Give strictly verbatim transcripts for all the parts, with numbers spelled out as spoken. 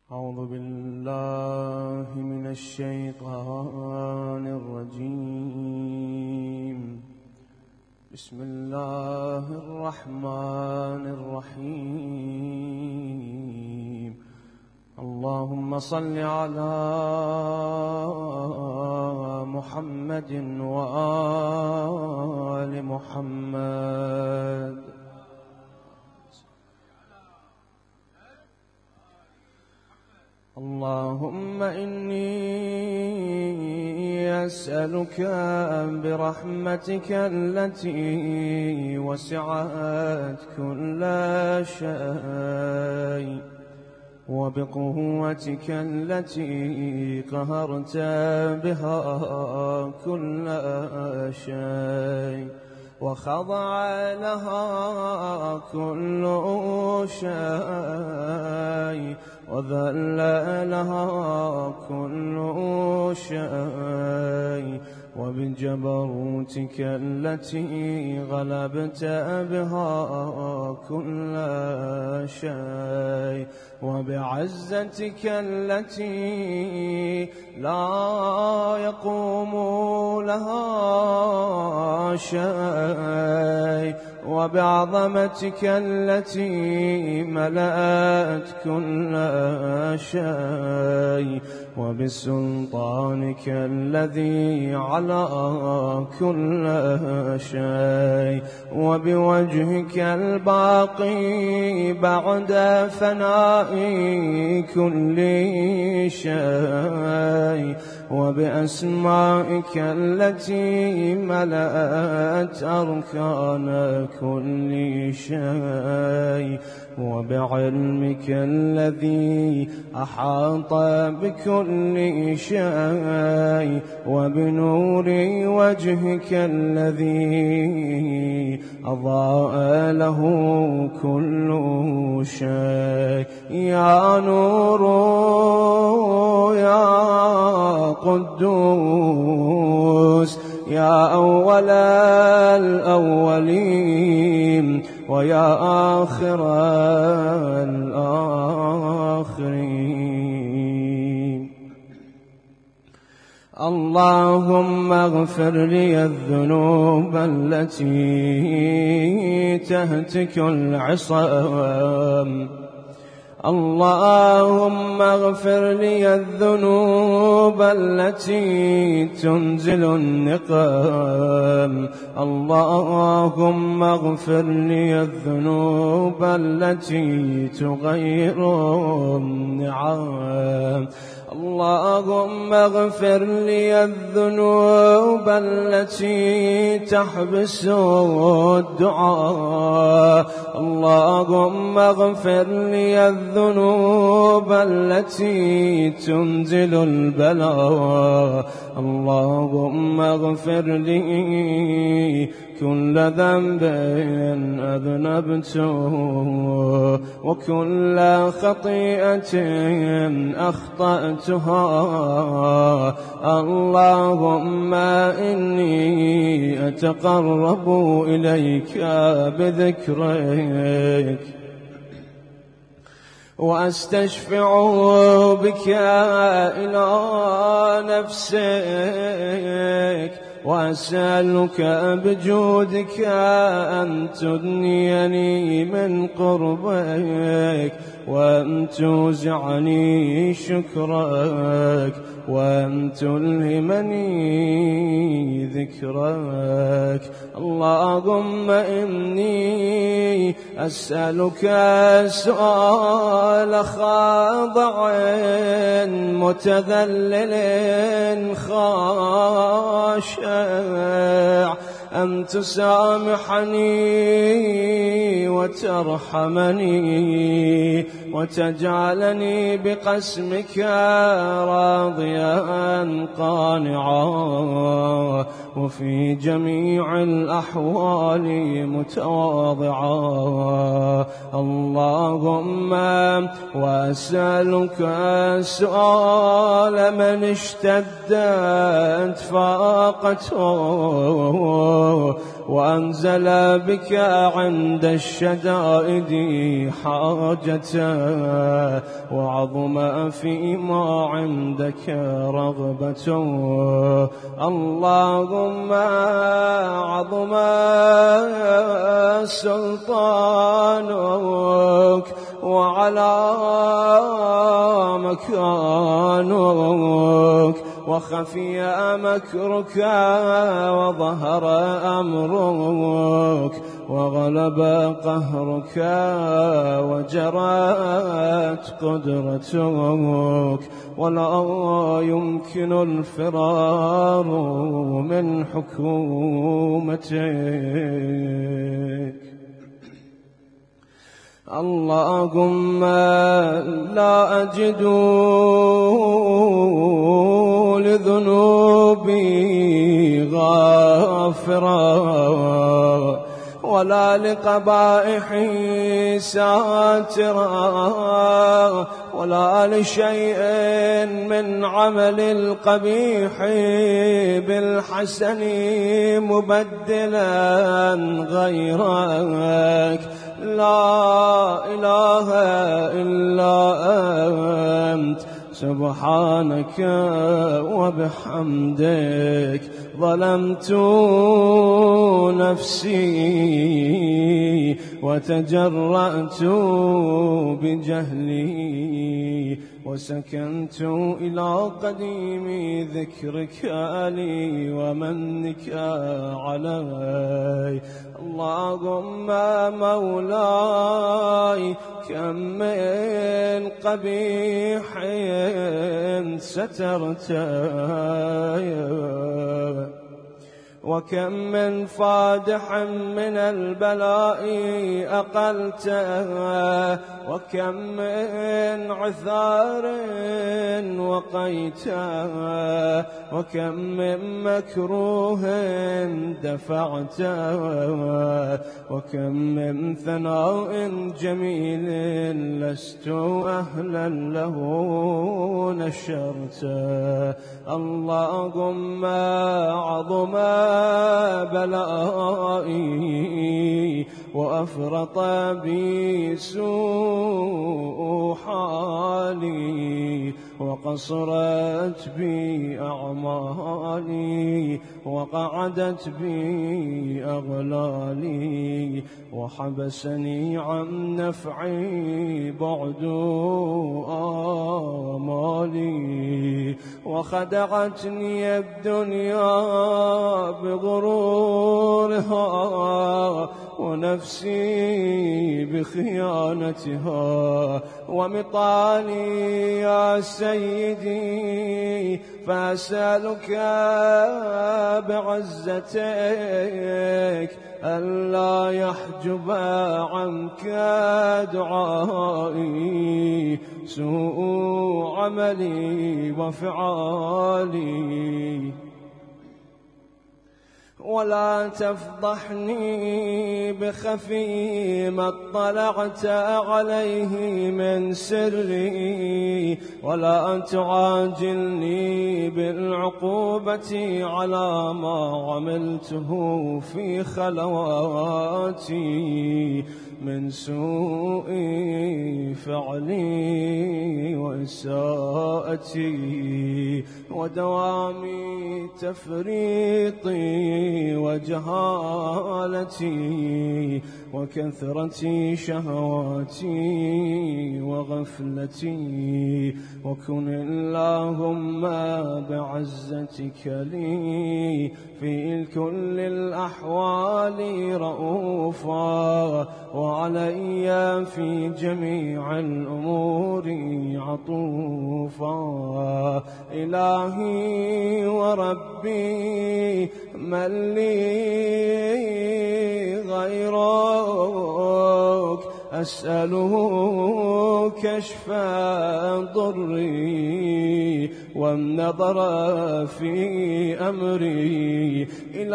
أعوذ بالله من الشيطان الرجيم. بسم الله الرحمن الرحيم. اللهم صل على محمد وآل محمد. اللهم إني أسألك برحمتك التي وسعت كل شيء، وبقوتك التي قهرت بها كل شيء، وخضع لها كل شيء، وذل لها كل شيء، وبجبروتك التي غلبت بها كل شيء، وبعزتك التي لا يقوم لها شيء، وبعظمتك التي ملأت كل شيء، وبسلطانك الذي على كل شيء، وبوجهك الباقي بعد فناء كل شيء، وبأسمائك التي ملأت أركان كل شيء، وبعلمك الذي أحاط بكل شيء، وبنور وجهك الذي أضاء له كل شيء. يا نور يا قدوس، يا أول الأولين، ويا آخر الآخرين. اللهم اغفر لي الذنوب التي تهتك العصام، اللهم اغفر لي الذنوب التي تنزل النقم، اللهم اغفر لي الذنوب التي تغير النعم، اللهم اغفر لي الذنوب التي تحبس الدعاء، اللهم اغفر لي الذنوب التي تنزل البلاء، اللهم اغفر لي كل ذنب أذنبته، وكل خطيئة أخطأتها، اللهم إني أتقرب إليك بذكرك، وأستشفع بك إلى نفسك، وأسألك بجودك أن تدنيني من قربك، وأن توزعني شكرك، وأن تلهمني ذكرك. اللهم إني أسألك سؤال خاضع متذلل خاشع، أن تسامحني وترحمني، وتجعلني بقسمك راضيا قانعا، وفي جميع الأحوال متواضعا. اللهم وأسألك سؤال من اشتدت فاقته وأنزل بك عند الشدائد حاجته، وعظم فيما عندك رغبته. اللهم عظم سلطانك وعلى مكانك، وخفي مكرك وظهر أمرك، وغلب قهرك وجرت قدرتك، ولا يمكن الفرار من حكومتك. اللهم لا أجد لذنوبي غافرا، ولا لقبائحي ساترا، ولا لشيء من عمل القبيح بالحسن مبدلا غيرك. لا إله إلا أنت سبحانك وبحمدك ظلمت نفسي وتجرأت بجهلي، وسكنت إلى قديم ذكرك لي ومنك علي. اللهم مولاي كم من قبيح سترته، وكم من فادح من البلاء أقلته، وكم من عثار وقيته، وكم من مكروه دفعته، وكم من ثناء جميل لست أهلا له نشرته. اللهم عظم بلائي وأفرط بي سوء حالي، وقصرت بي أعمالي، وقعدت بي أغلالي، وحبسني عن نفعي بعد آمالي، وخدعتني الدنيا بغرورها، ونفسي بخيانتها، ومطالي يا سيدي فأسألك بعزتك ألا يحجب عنك دعائي سوء عملي وفعالي، ولا تفضحني بخفي ما اطلعت عليه من سري، ولا تعاجلني بالعقوبة على ما عملته في خلواتي من سوء فعلي وإساءتي ودوام تفريطي وجهالتي وكثرة شهواتي وغفلتي. وكن اللهم بعزتك لي في كل الأحوال رؤوفا، وعلي في جميع الأمور عطوفا. إلهي وربي من لي غيرك، أسأله كشف ضري والنظر في أمري.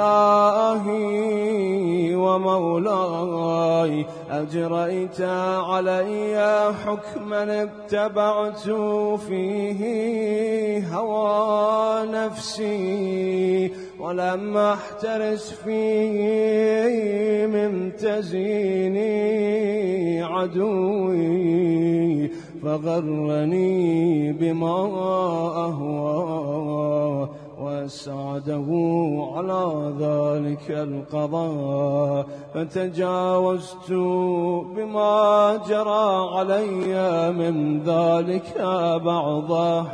إلهي ومولاي أجريت علي حكما اتبعت فيه هوى نفسي، ولم أحترس فيه من تزيين عدوي، فغرني بما أهوى وأسعده على ذلك القضاء، فتجاوزت بما جرى علي من ذلك بعض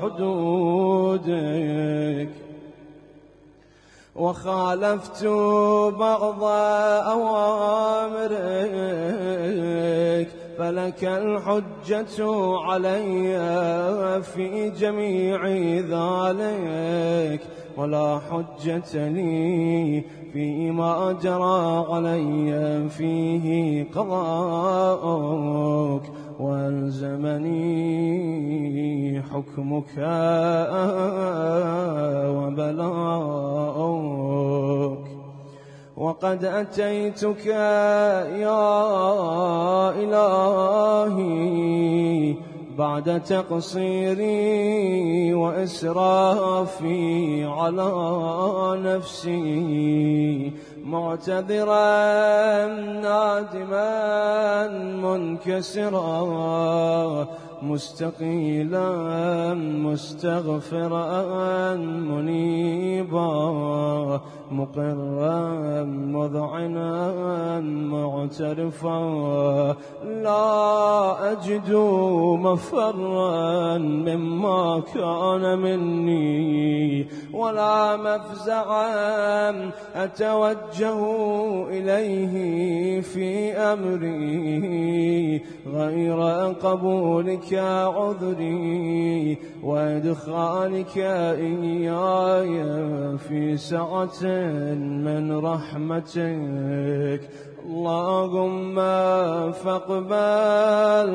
حدودك، وخالفت بعض أوامرك، فلك الحجة علي في جميع ذلك، ولا حجة لي فيما جرى علي فيه قضاءك، وألزمني حكمك وبلاؤك. وقد أتيتك يا إلهي بعد تقصيري وإسرافي على نفسي، معتذرا نادما منكسرا، مستقيلا مستغفرا منيبا، مقرا مذعنا معترفا، لا أجد مفرا مما كان مني، ولا مفزعا أتوجه إليه في أمري غير قبولك عذري وإدخالك إياي في سعة من رحمتك. اللهم فاقبل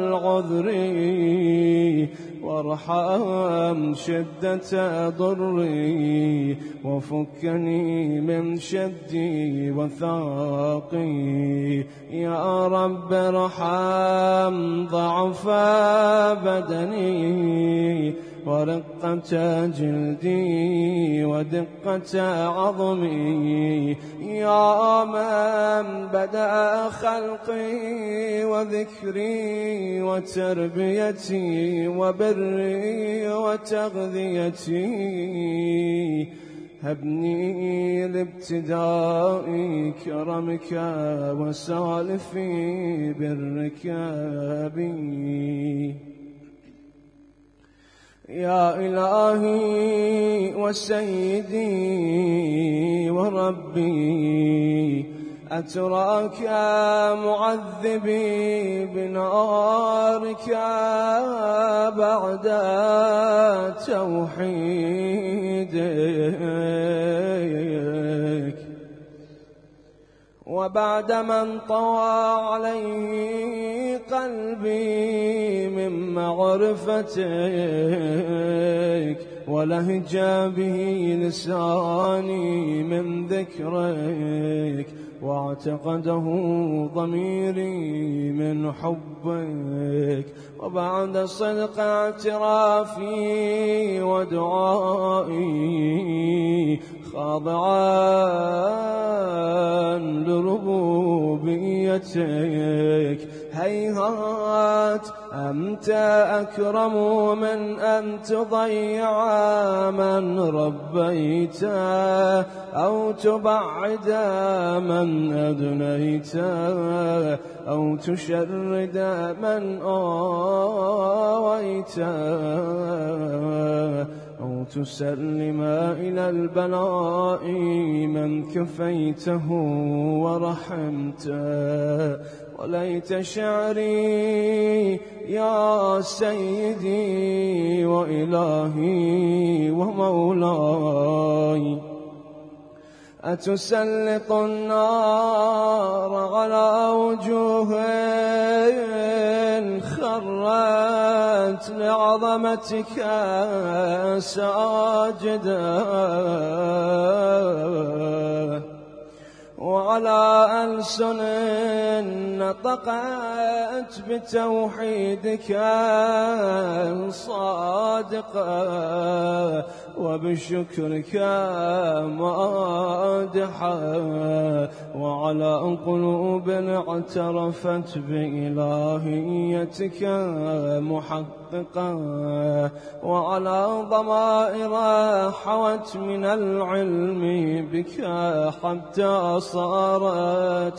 عذري وارحم شدة ضري، وفكني من شدي وثاقي. يا رب ارحم ضعف بدني ورقة جلدي ودقة عظمي، يا من بدأ خلقي وذكري وتربيتي وبري وتغذيتي. هبني لابتداء كرمك وسالف برك بي. يا إلهي وسيدي وربي، أتراك معذبي بنارك بعد توحيدك، وبعد من طوى عليه قلبي من معرفتك، ولهج به لساني من ذكرك، واعتقده ضميري من حبك. وبعد صدق اعترافي ودعائي خاضعا لربوبيتك، هيهات أنت أكرم من أن تضيع من ربيت أو تبعد من أدنيت أو تشرد من آويت أو تسلم إلى البلاء من كفيته ورحمته. وليت شعري يا سيدي وإلهي ومولاي، أتسلط النار على وجوه خرت لعظمتك ساجدة، وعلى ألسن نطقت بتوحيدك صادقة، صادقة وبشكرك مادحة، وعلى قلوب اعترفت بإلهيتك محققة، وعلى ضمائر حوت من العلم بك حتى صارت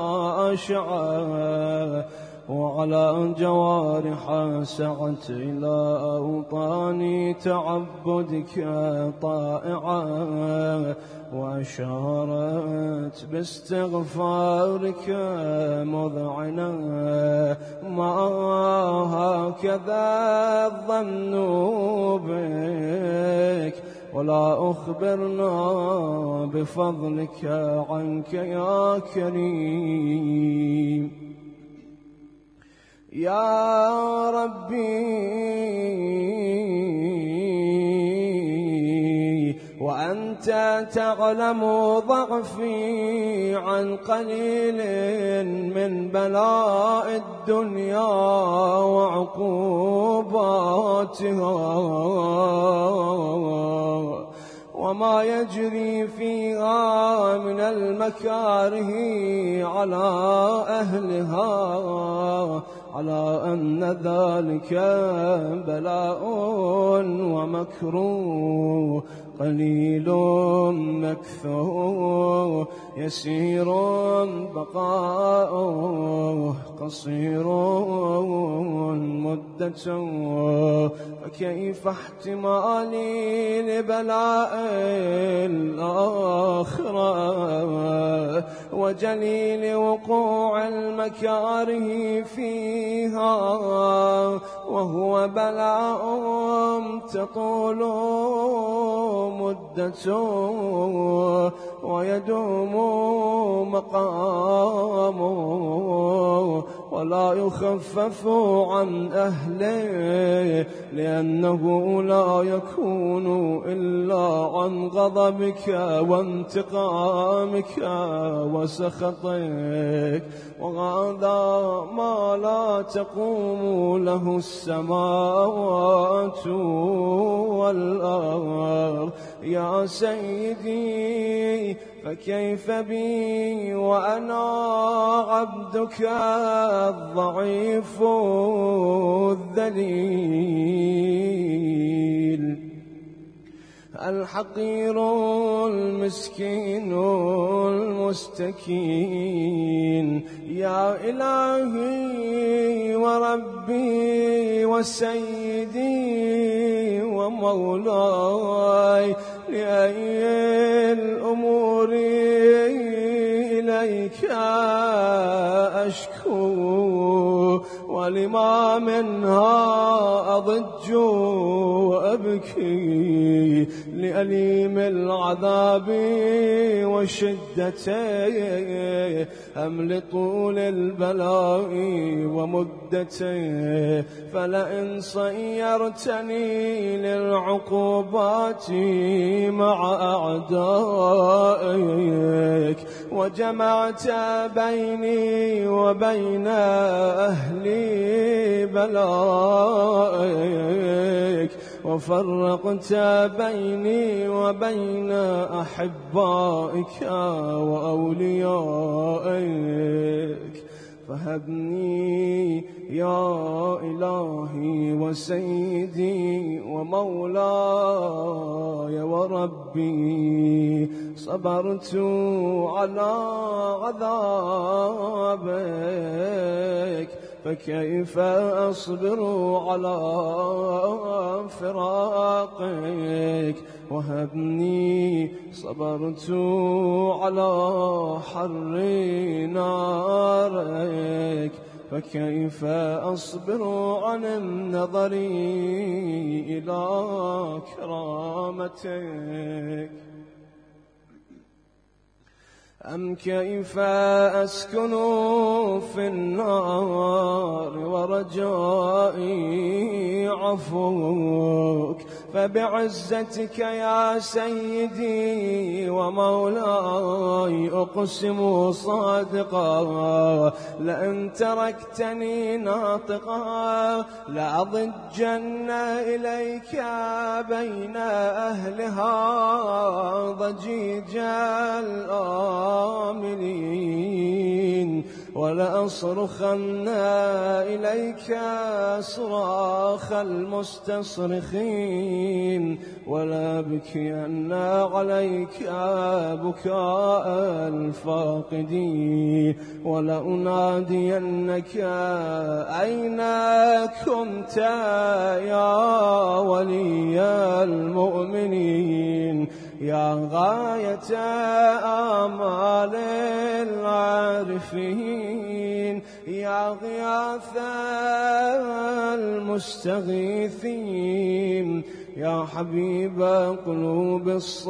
خاشعة، وعلى جوارح سعت إلى أوطان تعبدك طائعة، وأشارت باستغفارك مذعنة. ما هكذا الظن بك، ولا أخبرنا بفضلك عنك يا كريم. يا ربي وأنت تعلم ضعفي عن قليل من بلاء الدنيا وعقوباتها، وما يجري فيها من المكاره على أهلها، على أن ذلك بلاء ومكروه قليل مكثور، يسير بقاؤه قصير مدته، فكيف احتمالي لبلاء الآخرة وجليل وقوع المكاره فيها، وهو بلاء تطول مدته ويدوم مقامه، ولا يخفف عن أهله، لأنه لا يكون إلا عن غضبك وانتقامك وسخطك، وهذا ما لا تقوم له السماوات والأرض. يا سيدي فكيف بي وأنا عبدك الضعيف الذليل الحقير المسكين المستكين. يا إلهي وربي وسيدي ومولاي، لأي الأمور إليك أشكو، ولما منها أضج وأبكي، لأليم العذاب وشدته أم لطول البلاء ومدته. فلئن صيرتني للعقوبات مع أعدائك، وجمعت بيني وبين أهلي بلائك، وفرقت بيني وبين أحبائك وأوليائك، فهبني يا إلهي وسيدي ومولاي وربي. صبرت على عذابك، فكيف أصبر على فراقك. وهبني صبرت على حر نارك، فكيف أصبر عن النظر إلى كرامتك. أم كيف أسكن في النار ورجائي عفوك، فبعزتك يا سيدي ومولاي أقسم صادقا، لئن تركتني ناطقا لأضجن إليك بين أهلها ضجيج الآملين، ولأصرخن إليك صراخ المستصرخين، ولأبكين عليك بكاء الفاقدين، ولأنادينك أين كنت يا ولي المؤمنين، يا غاية آمال العارفين، يا غياث المستغيثين، يا حبيب قلوب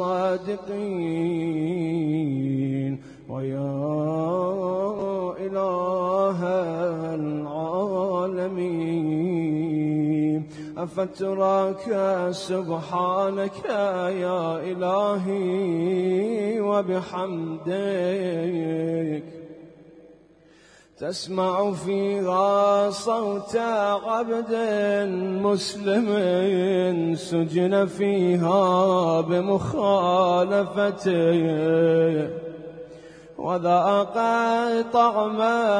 الصادقين، ويا إله العالمين. أفتراك سبحانك يا إلهي وبحمدك تسمع فيها صوت عبد مسلم سجن فيها بمخالفته، وذاق طعم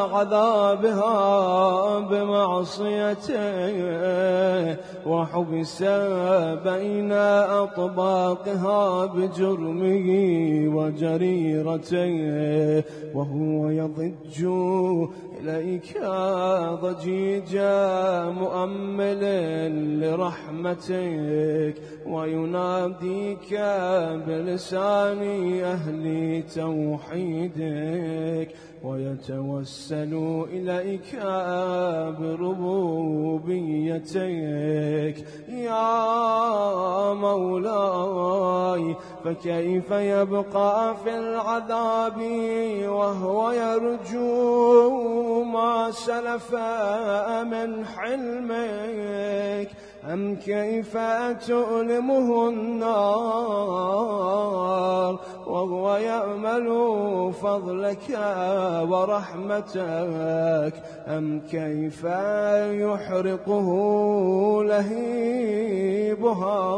عذابها بمعصيته، وحبس بين أطباقها بجرمه وجريرته، وهو يضج إليك ضجيج مؤمل لرحمتك، ويناديك بلسان أهل توحيدك، ويتوسل إليك بربوبيتك يا مولاي. فكيف يبقى في العذاب وهو يرجو ما سلف من حلمك؟ أم كيف تؤلمه النار وهو يأمل فضلك ورحمتك؟ أم كيف يحرقه لهيبها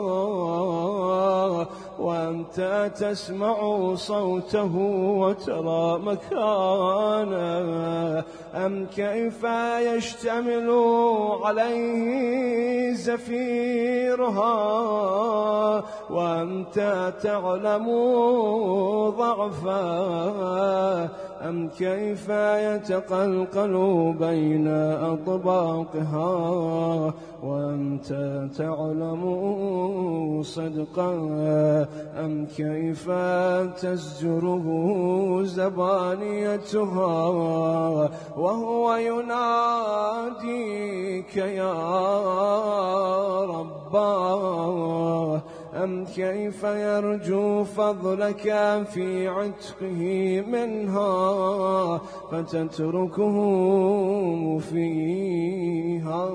وأنت تسمع صوته وترى مكانه؟ أم كيف يشتمل عليه زفيرها وأنت تعلم ضعفه؟ أم كيف يتقلقل بين أطباقها وأنت تعلم صدقا؟ أم كيف تزجره زبانيتها وهو يناديك يا رباه؟ أم كيف يرجو فضلك في عتقه منها فتتركه فيها؟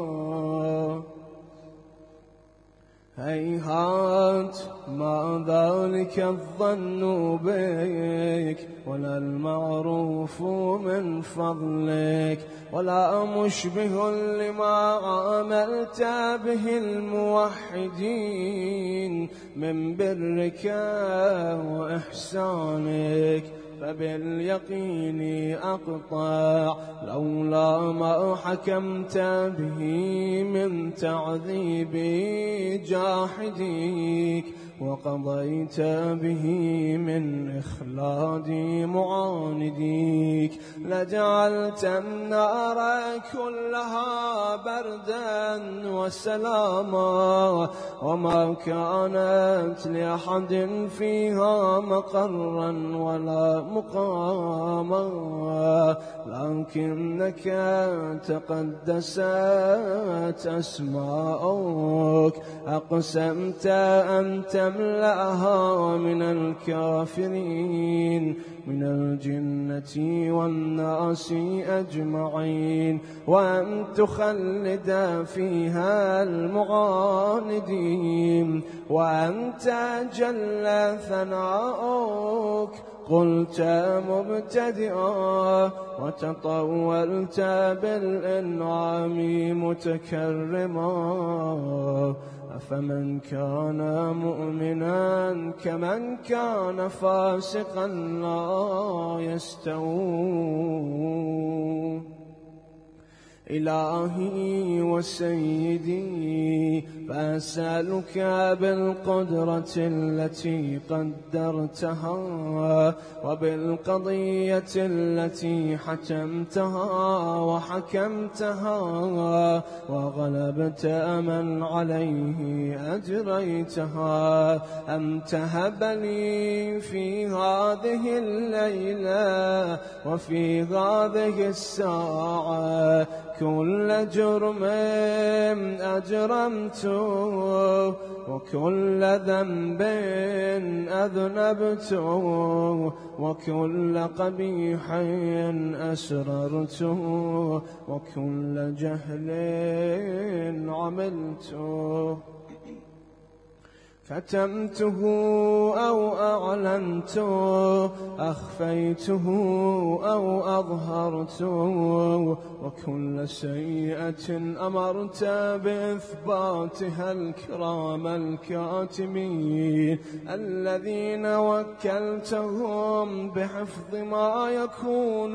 هيهات ما ذلك الظن بك، ولا المعروف من فضلك، ولا مشبه لما عاملت به الموحدين من برك وإحسانك. فباليقين أقطع لولا ما حكمت به من تعذيب جاحديك، وقضيت به من إخلاد معانديك، لجعلت النار كلها بردا وسلاما، وما كانت لأحد فيها مقرا ولا مقاما، لكنك تقدست أسماؤك أقسمت أن تملأها من الكافرين من الجنة والناس أجمعين، وأن تخلد فيها المعاندين، وأنت جل ثناؤك قلت مبتدئا وتطولت بالإنعام متكرما. أفمن كان مؤمنا كمن كان فاسقا لا يستوون. إلهي وسيدي، فأسألك بالقدرة التي قدرتها وبالقضية التي حتمتها وحكمتها وغلبت من عليه أجريتها، أن تهب لي في هذه الليلة وفي هذه الساعة كل جرم أجرمته وكل ذنب أذنبته وكل قبيح أسررته وكل جهل عملته، كتمته أو أعلنته، أخفيته أو أظهرته، وكل سيئة أمرت بإثباتها الكرام الكاتمين الذين وكلتهم بحفظ ما يكون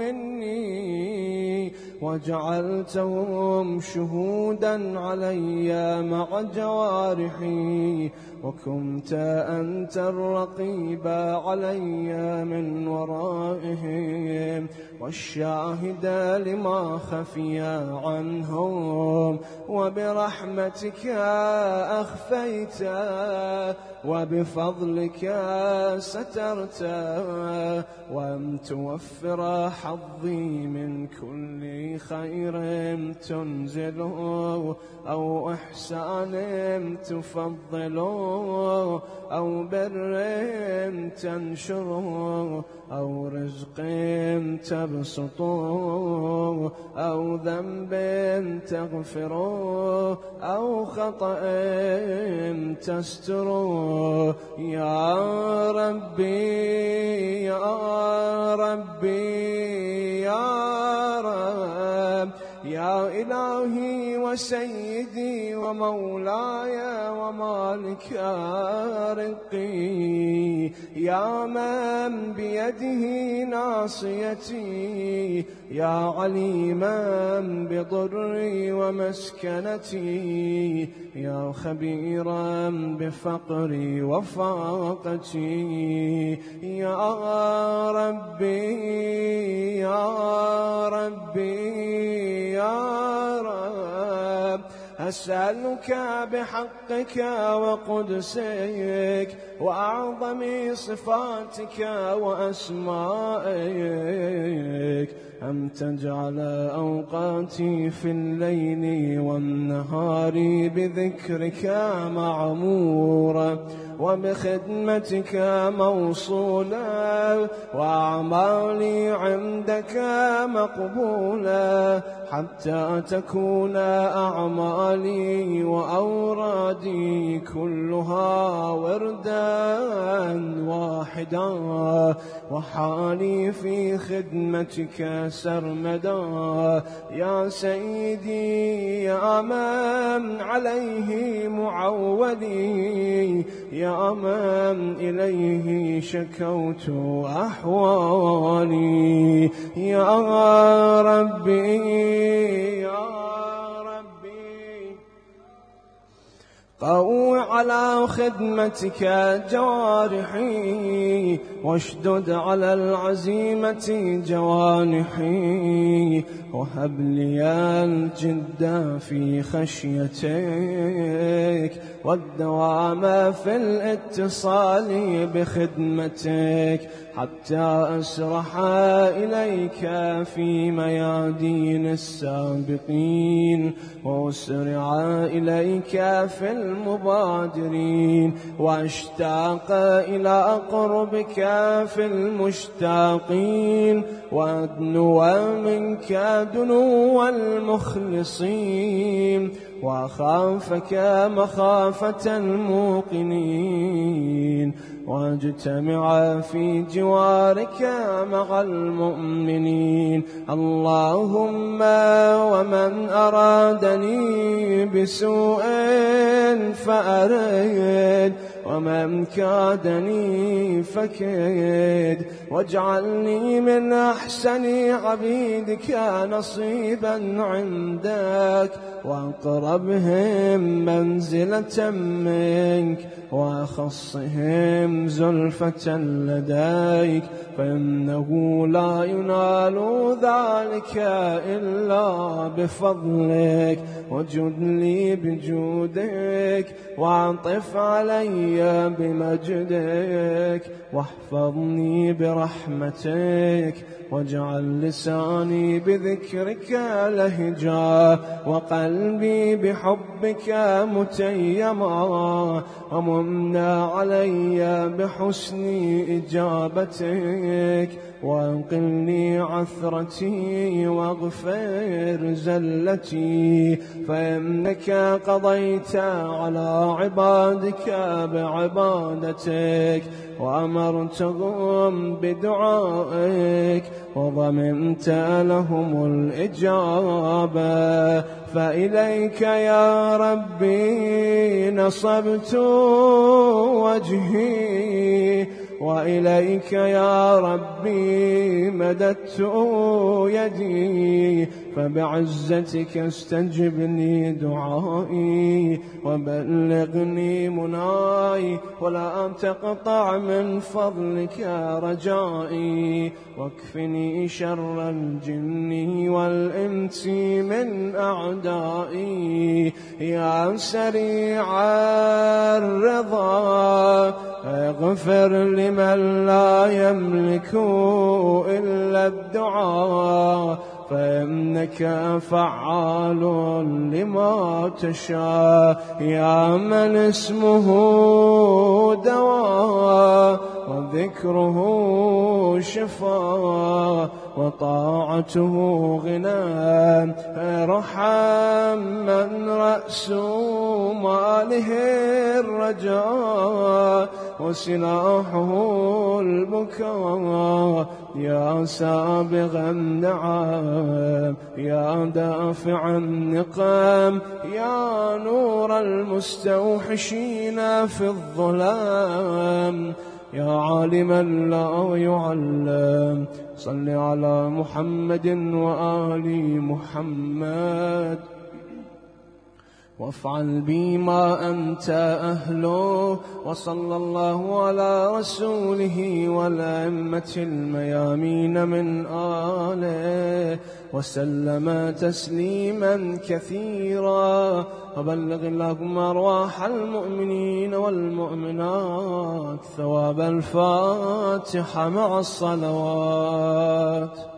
مني وجعلتهم شهودا علي مع جوارحي، وكنت أنت الرقيب علي من ورائهم والشاهد لما خفي عنهم، وبرحمتك أخفيت وبفضلك سترت، وأن توفر حظي من كل خير تنزله أو إحسان تفضله أو بر تنشره أو رزق تبسطه أو ذنب تغفره أو خطأ تستره، يا ربي يا ربي يا رب، يا إلهي وسيدي ومولاي ومالك رقي، يا من بيده ناصيتي، يا عليما بضري ومسكنتي، يا خبيرا بفقري وفاقتي، يا ربي يا ربي يا رب، أسألك بحقك وقدسك وأعظم صفاتك وأسمائك أن تجعل أوقاتي في الليل والنهار بذكرك معمورة وبخدمتك موصولة وأعمالي عندك مقبولة، حتى تكون أعمالي وأورادي كلها وردا واحدا، وحالي في خدمتك سرمدا، يا سيدي يا من عليه معولي، يا من إليه شكوت أحوالي، يا ربي يا ربي، قو على خدمتك جوارحي واشدد على العزيمة جوانحي، وهب لي الجد في خشيتك والدوام في الاتصال بخدمتك حتى أسرح إليك في ميادين السابقين وأسرع إليك في المبادرين وأشتاق إلى قربك في المشتاقين وأدنو منك دنو المخلصين وأخافك مخافة الموقنين واجتمع في جوارك مع المؤمنين. اللهم ومن أرادني بسوء فأرد ومن كادني فكد واجعلني من أحسن عبيدك نصيبا عندك وأقربهم منزلة منك وأخصهم زلفة لديك فإنه لا ينال ذلك إلا بفضلك. وجد لي بجودك وعطف علي بمجدك واحفظني برحمتك واجعل لساني بذكرك لهجا وقلبي بحبك متيما ومنا علي بحسن إجابتك وانقلني عثرتي واغفر زلتي فإنك قضيت على عبادك بعبادتك وأمرتهم بدعائك وضمنت لهم الإجابة. فإليك يا ربي نصبت وجهي وإليك يا ربي مددت يدي فبعزتك استجبني دعائي وبلغني مناي ولا تقطع من فضلك رجائي واكفني شر الجن والإنس من أعدائي. يا سريع الرضا اغفر لمن لا يملك إلا الدعاء فإنك فعال لما تشاء. يا من اسمه دواء وذكره شفاء وطاعته غنى ارحم من رأس ماله الرجاء وسلاحه البكاء. يا سابغ النعم يا دافع النقم يا نور المستوحشين في الظلام يا عالما لا يعلم صل على محمد وآل محمد وافعل بي ما أنت أهله. وصلى الله على رسوله والأئمة الميامين من آله وسلم تسليما كثيرا. وبلغ اللهم أرواح المؤمنين والمؤمنات ثواب الفاتحة مع الصلوات.